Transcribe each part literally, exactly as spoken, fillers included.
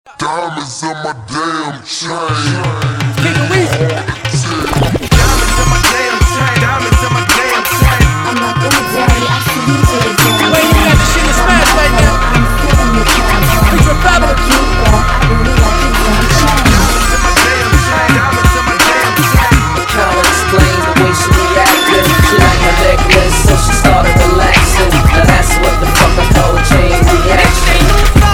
Diamonds in my damn chain. King of Weezy. Diamonds in my damn chain. Diamonds in my damn chain. I'm not gonna daddy, I see you to the damn. Wait, you got the shit in smash right now. I'm feeling the crowd. Preach for Babylon. You go, I really like your damn chain. Diamonds in my damn chain. Diamonds in my damn chain. Can't explain the way she reacted. She liked my necklace, so she started relaxing. Now that's what the fuck I call a chain reaction.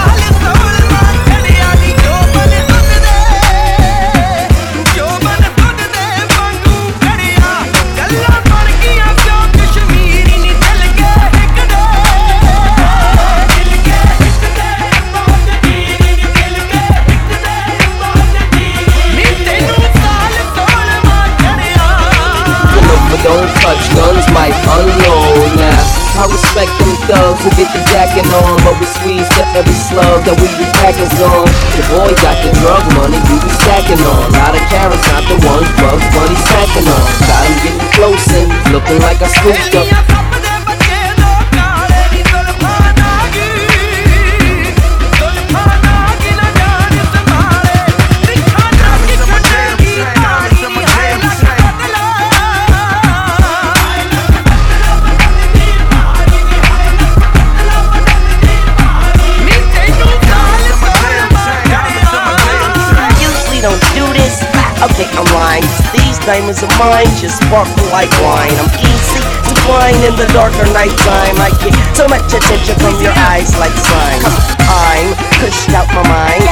Don't touch guns, might unload now. I respect them thugs who get the jacket on, but we squeeze to every slug that we be packing on. The boy got the drug money, you be stacking on. Lot of carrots, not the ones drug money stacking on. Got him getting close and looking like I scooped up. Okay, I'm lying. These diamonds of mine just sparkle like wine. I'm easy to find in the darker nighttime. I get so much attention from your eyes like slime. I'm pushed out my mind.